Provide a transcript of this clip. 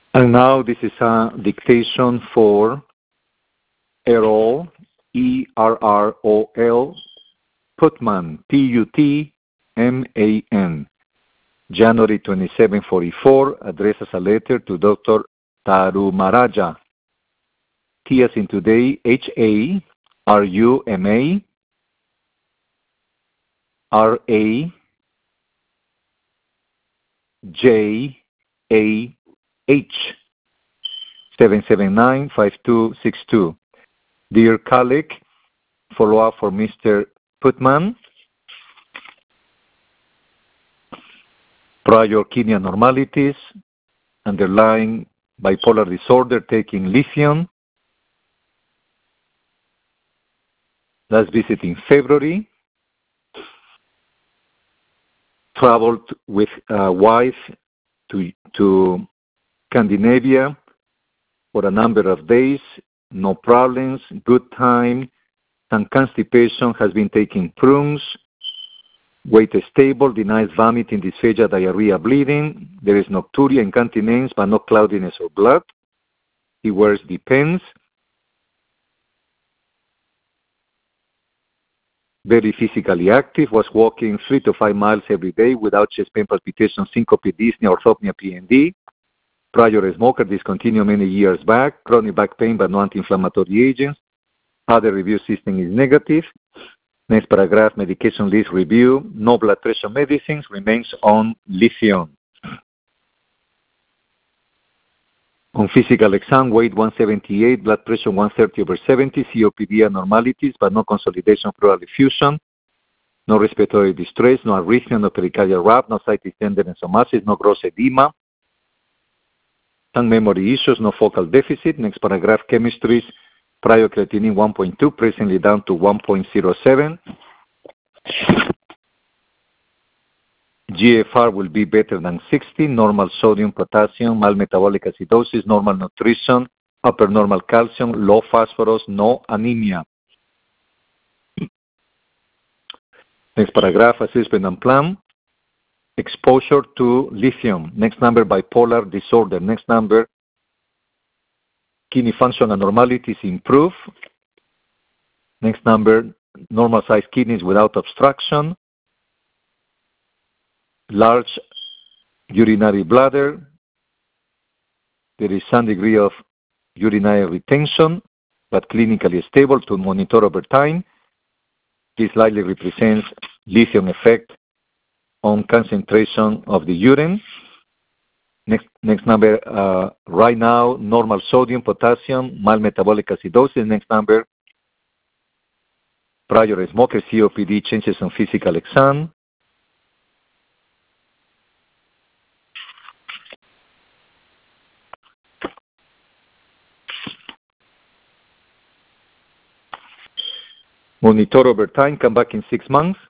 And now this is a dictation for Errol, E-R-R-O-L, Putman, P-U-T-M-A-N. January 27, 44, addresses a letter to Dr. Tarumaraja. T as in today, H-A-R-U-M-A, R-A-J-A-H, 779-5262. Dear colleague, follow-up for Mr. Putman. Prior kidney abnormalities, underlying bipolar disorder, taking lithium. Last visit in February. Traveled with wife to Scandinavia for a number of days. No problems, good time. Some constipation, has been taking prunes. Weight is stable, denies vomiting, dysphagia, diarrhea, bleeding. There is nocturia, incontinence, but no cloudiness or blood. He wears Depends. Very physically active, was walking 3 to 5 miles every day without chest pain, palpitation, syncope, dyspnea, orthopnea, PND. Prior smoker, discontinued many years back. Chronic back pain, but no anti-inflammatory agents. Other review system is negative. Next paragraph, medication list review. No blood pressure medicines, remains on lithium. On physical exam, weight 178, blood pressure 130/70, COPD abnormalities, but no consolidation pleural effusion, no respiratory distress, no arrhythmia, no pericardial rap, no situs tenderness or masses, no gross edema. Some memory issues, no focal deficit. Next paragraph, chemistries, prior creatinine 1.2, presently down to 1.07. GFR will be better than 60, normal sodium, potassium, mild metabolic acidosis, normal nutrition, upper normal calcium, low phosphorus, no anemia. Next paragraph, assessment and plan. Exposure to lithium. Next number, bipolar disorder. Next number, kidney function abnormalities improve. Next number, normal sized kidneys without obstruction. Large urinary bladder. There is some degree of urinary retention, but clinically stable to monitor over time. This likely represents lithium effect on concentration of the urine. Next number, right now, normal sodium, potassium, mild metabolic acidosis. Next number, prior smoker, COPD, changes on physical exam. Monitor over time, come back in 6 months.